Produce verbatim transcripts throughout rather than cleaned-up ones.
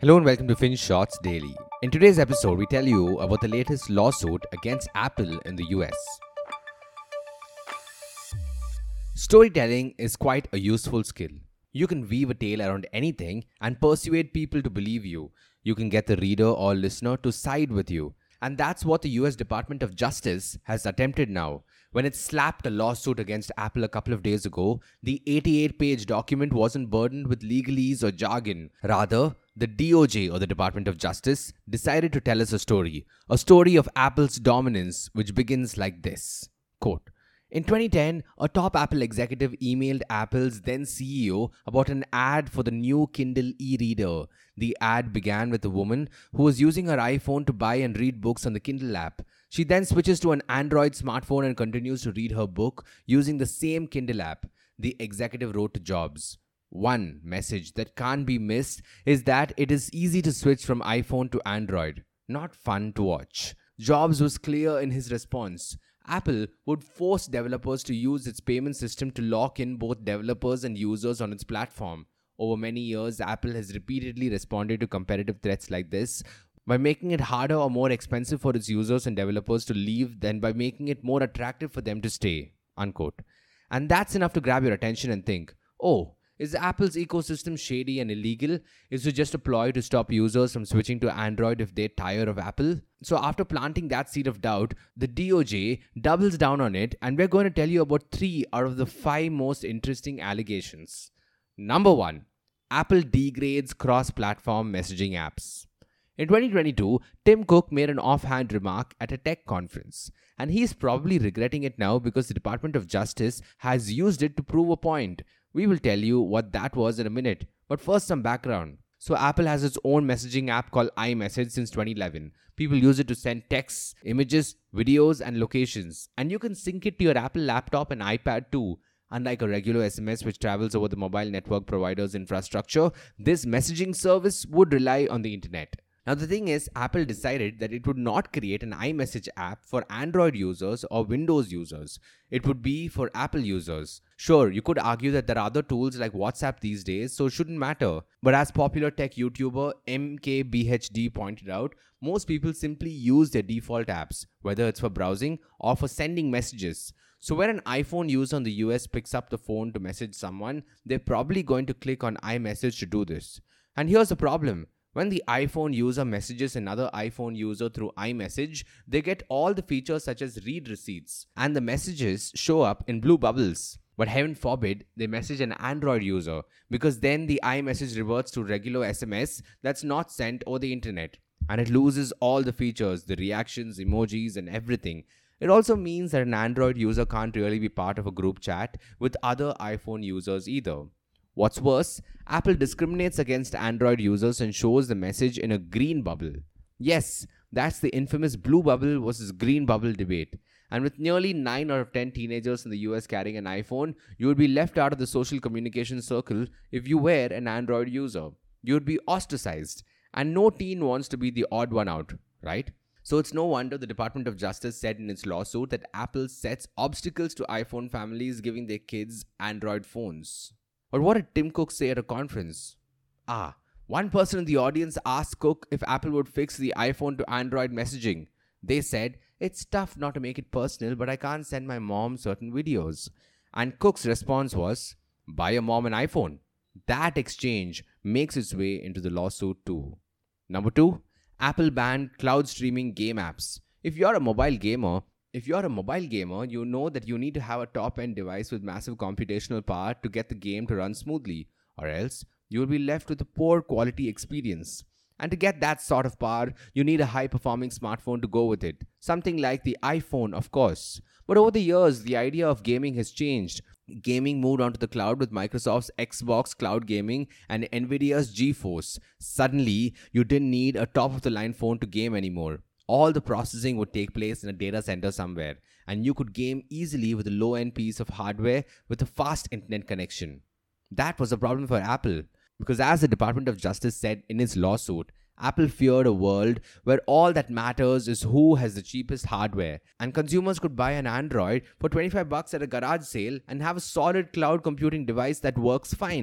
Hello and welcome to Fin Shots Daily. In today's episode, we tell you about the latest lawsuit against Apple in the U S. Storytelling is quite a useful skill. You can weave a tale around anything and persuade people to believe you. You can get the reader or listener to side with you. And that's what the U S Department of Justice has attempted now. When it slapped a lawsuit against Apple a couple of days ago, the eighty-eight page document wasn't burdened with legalese or jargon. Rather, the D O J, or the Department of Justice, decided to tell us a story. A story of Apple's dominance, which begins like this. Quote, in twenty ten, a top Apple executive emailed Apple's then C E O about an ad for the new Kindle e-reader. The ad began with a woman who was using her iPhone to buy and read books on the Kindle app. She then switches to an Android smartphone and continues to read her book using the same Kindle app. The executive wrote to Jobs, one message that can't be missed is that it is easy to switch from iPhone to Android, not fun to watch. Jobs was clear in his response. Apple would force developers to use its payment system to lock in both developers and users on its platform. Over many years, Apple has repeatedly responded to competitive threats like this by making it harder or more expensive for its users and developers to leave than by making it more attractive for them to stay. Unquote. And that's enough to grab your attention and think, oh, is Apple's ecosystem shady and illegal? Is it just a ploy to stop users from switching to Android if they tire of Apple? So after planting that seed of doubt, the D O J doubles down on it, and we're going to tell you about three out of the five most interesting allegations. Number one, Apple degrades cross-platform messaging apps. In twenty twenty-two, Tim Cook made an offhand remark at a tech conference, and he's probably regretting it now because the Department of Justice has used it to prove a point. We will tell you what that was in a minute, but first some background. So Apple has its own messaging app called iMessage since twenty eleven. People use it to send texts, images, videos, and locations, and you can sync it to your Apple laptop and iPad too. Unlike a regular S M S which travels over the mobile network provider's infrastructure, this messaging service would rely on the internet. Now the thing is, Apple decided that it would not create an iMessage app for Android users or Windows users. It would be for Apple users. Sure, you could argue that there are other tools like WhatsApp these days, so it shouldn't matter. But as popular tech YouTuber M K B H D pointed out, most people simply use their default apps, whether it's for browsing or for sending messages. So when an iPhone user in the U S picks up the phone to message someone, they're probably going to click on iMessage to do this. And here's the problem. When the iPhone user messages another iPhone user through iMessage, they get all the features such as read receipts, and the messages show up in blue bubbles. But heaven forbid, they message an Android user, because then the iMessage reverts to regular S M S that's not sent over the internet, and it loses all the features, the reactions, emojis, and everything. It also means that an Android user can't really be part of a group chat with other iPhone users either. What's worse, Apple discriminates against Android users and shows the message in a green bubble. Yes, that's the infamous blue bubble versus green bubble debate. And with nearly nine out of ten teenagers in the U S carrying an iPhone, you would be left out of the social communication circle if you were an Android user. You would be ostracized. And no teen wants to be the odd one out, right? So it's no wonder the Department of Justice said in its lawsuit that Apple sets obstacles to iPhone families giving their kids Android phones. But what did Tim Cook say at a conference? Ah, one person in the audience asked Cook if Apple would fix the iPhone to Android messaging. They said, it's tough not to make it personal, but I can't send my mom certain videos. And Cook's response was, buy your mom an iPhone. That exchange makes its way into the lawsuit too. Number two, Apple banned cloud streaming game apps. If you're a mobile gamer, If you're a mobile gamer, you know that you need to have a top-end device with massive computational power to get the game to run smoothly, or else you will be left with a poor quality experience. And to get that sort of power, you need a high-performing smartphone to go with it. Something like the iPhone, of course. But over the years, the idea of gaming has changed. Gaming moved onto the cloud with Microsoft's Xbox Cloud Gaming and Nvidia's GeForce. Suddenly, you didn't need a top-of-the-line phone to game anymore. All the processing would take place in a data center somewhere, and you could game easily with a low-end piece of hardware with a fast internet connection. That was a problem for Apple, because as the Department of Justice said in its lawsuit, Apple feared a world where all that matters is who has the cheapest hardware, and consumers could buy an Android for twenty-five bucks at a garage sale and have a solid cloud computing device that works fine.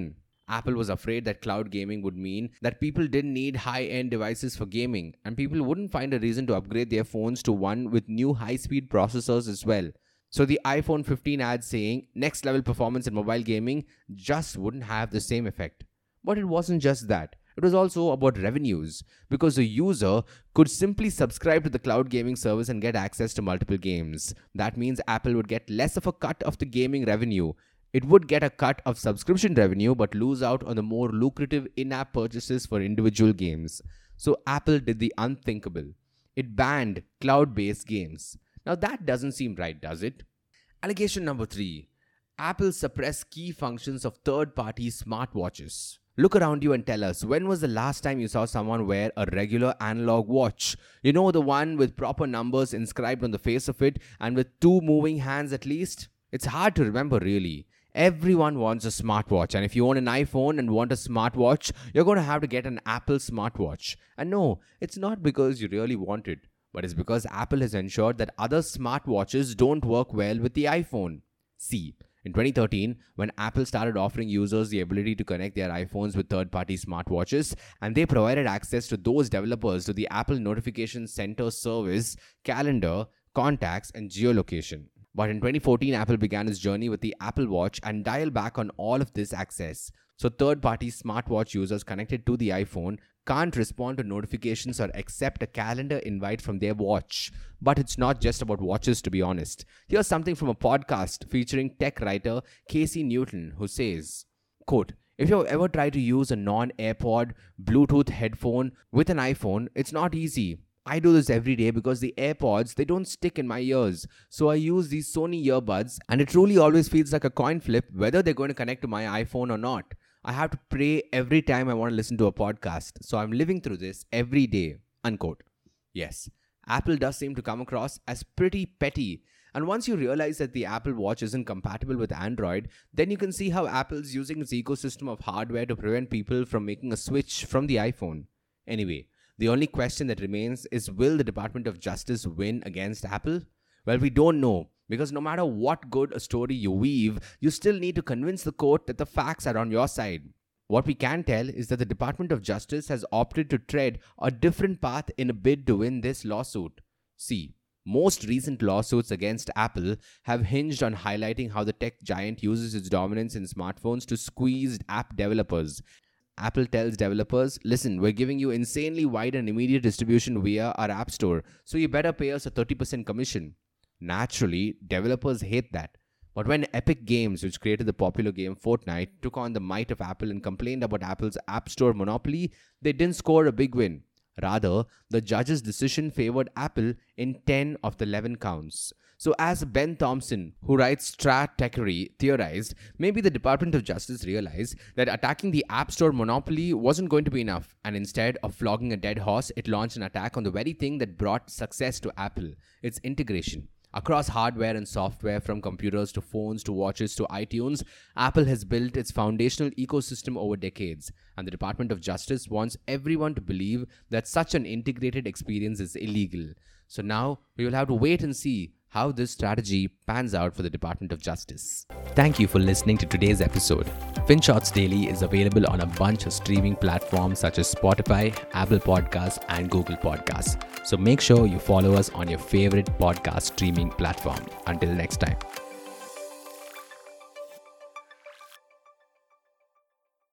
Apple was afraid that cloud gaming would mean that people didn't need high-end devices for gaming, and people wouldn't find a reason to upgrade their phones to one with new high-speed processors as well. So the iPhone fifteen ad saying next level performance in mobile gaming just wouldn't have the same effect. But it wasn't just that. It was also about revenues, because the user could simply subscribe to the cloud gaming service and get access to multiple games. That means Apple would get less of a cut of the gaming revenue. It would get a cut of subscription revenue but lose out on the more lucrative in-app purchases for individual games. So Apple did the unthinkable. It banned cloud-based games. Now that doesn't seem right, does it? Allegation number three. Apple suppressed key functions of third-party smartwatches. Look around you and tell us, when was the last time you saw someone wear a regular analog watch? You know, the one with proper numbers inscribed on the face of it and with two moving hands at least? It's hard to remember, really. Everyone wants a smartwatch, and if you own an iPhone and want a smartwatch, you're going to have to get an Apple smartwatch. And no, it's not because you really want it, but it's because Apple has ensured that other smartwatches don't work well with the iPhone. See, in twenty thirteen, when Apple started offering users the ability to connect their iPhones with third-party smartwatches, and they provided access to those developers to the Apple Notification Center service, calendar, contacts, and geolocation. But in twenty fourteen, Apple began its journey with the Apple Watch and dialed back on all of this access. So third-party smartwatch users connected to the iPhone can't respond to notifications or accept a calendar invite from their watch. But it's not just about watches, to be honest. Here's something from a podcast featuring tech writer Casey Newton, who says, quote, "If you've ever tried to use a non-AirPod Bluetooth headphone with an iPhone, it's not easy. I do this every day because the AirPods, they don't stick in my ears. So I use these Sony earbuds, and it truly always feels like a coin flip whether they're going to connect to my iPhone or not. I have to pray every time I want to listen to a podcast. So I'm living through this every day." Unquote. Yes, Apple does seem to come across as pretty petty. And once you realize that the Apple Watch isn't compatible with Android, then you can see how Apple's using its ecosystem of hardware to prevent people from making a switch from the iPhone. Anyway, the only question that remains is, will the Department of Justice win against Apple? Well, we don't know, because no matter what good a story you weave, you still need to convince the court that the facts are on your side. What we can tell is that the Department of Justice has opted to tread a different path in a bid to win this lawsuit. See, most recent lawsuits against Apple have hinged on highlighting how the tech giant uses its dominance in smartphones to squeeze app developers. Apple tells developers, listen, we're giving you insanely wide and immediate distribution via our app store, so you better pay us a thirty percent commission. Naturally, developers hate that. But when Epic Games, which created the popular game Fortnite, took on the might of Apple and complained about Apple's App Store monopoly, they didn't score a big win. Rather, the judge's decision favored Apple in ten of the eleven counts. So as Ben Thompson, who writes Stratechery, theorized, maybe the Department of Justice realized that attacking the App Store monopoly wasn't going to be enough, and instead of flogging a dead horse, it launched an attack on the very thing that brought success to Apple, its integration. Across hardware and software, from computers to phones to watches to iTunes, Apple has built its foundational ecosystem over decades, and the Department of Justice wants everyone to believe that such an integrated experience is illegal. So now we will have to wait and see how this strategy pans out for the Department of Justice. Thank you for listening to today's episode. FinShots Daily is available on a bunch of streaming platforms such as Spotify, Apple Podcasts, and Google Podcasts. So make sure you follow us on your favorite podcast streaming platform. Until next time.